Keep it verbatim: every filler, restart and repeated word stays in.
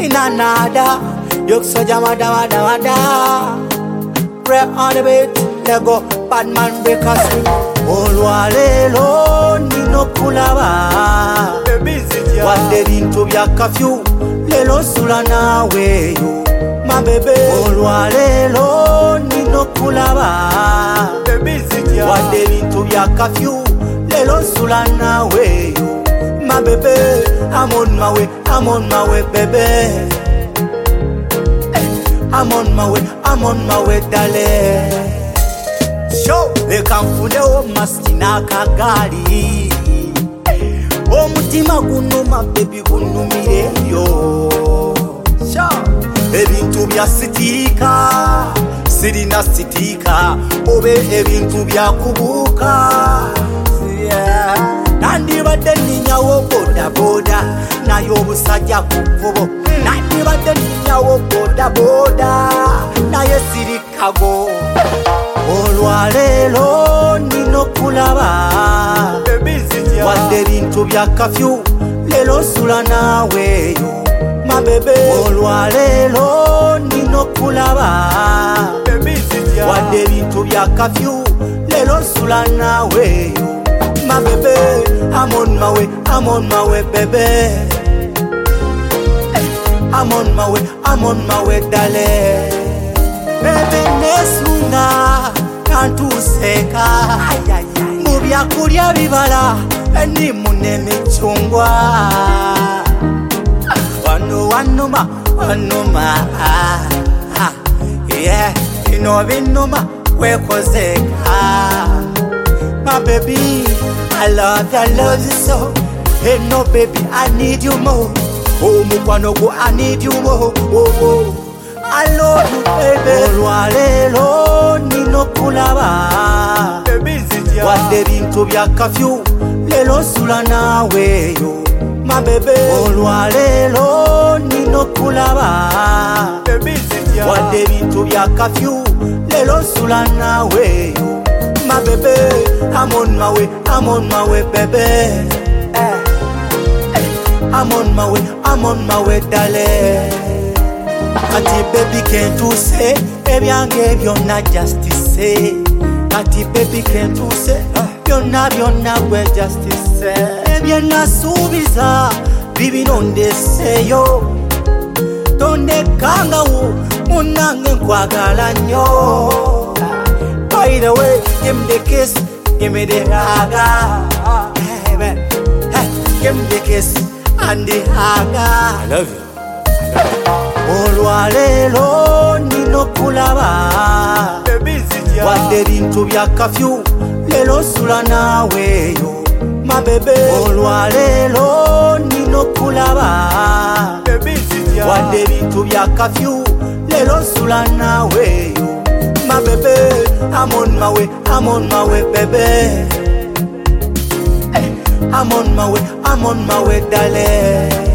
inanada. Yoksa jama dama dama da. Pray on the beat, let go. Bad man break us. Olwalelo nino kulaba. Wande bintu bya kafyu. Lelo sula nawe yo. My baby. Olwalelo nino kulaba. Wande bintu bya kafyu. Lelo sula nawe yo. My baby. I'm on my way, I'm on my way, baby. I'm on my way, I'm on my way, darling. Show, le kamfune o maskina kagali. O mutima guno, my baby guno mireyo. Show, ebintu bya sitika, sirina sitika. Obe ebintu bya kubuka. Yeah. Nandi bade ninyawo boda boda, na yobu saja kukubo. Nandi bade ninyawo boda boda, na yesiri kago. Olwalelo nino kulaba. Wande bintu bya kafyu, lelo sula nawe yo. My baby. Olwalelo nino kulaba. Wande bintu bya kafyu, lelo sula nawe yo. My baby, I'm on my way, I'm on my way, baby. I'm on my way, I'm on my way, darling. Baby, nesunga, kantu seka. Mubya kurya bibala, eni muneme chungwa. Wano wano ma, wano ma. Yeah, ino binoma, kweko zeka. My baby, I love you, I love you so. Hey no baby, I need you more. Oh mukwanogo, I need you more. Oh oh, I love you baby. Olwalelo nino kulaba. Wande bintu bya kafyu, lelo sula nawe yo. My baby. Olwalelo nino kulaba. Wande bintu bya kafyu, lelo sula nawe yo. My baby, I'm on my way, I'm on my way, baby. Eh, eh, I'm on my way, I'm on my way, darling. Kati baby can't you say, baby I gave you not justice say. Kati baby can't you say, you're not, you're not where justice say. Baby you're not so bizarre, baby don't they say yo. Don't they kanga wo, unange kwagala nyo. By the way, give me the kiss, give me the hug. Hey, man. Hey, give me the kiss and the hug. I love you. Olwalelo nino kulaba. Wande bintu bya kafyu, lelo sula nawe yo. My baby. Olwalelo nino kulaba. Wande bintu bya kafyu, lelo sula nawe yo. My baby, I'm on my way, I'm on my way, baby. I'm on my way, I'm on my way, darling.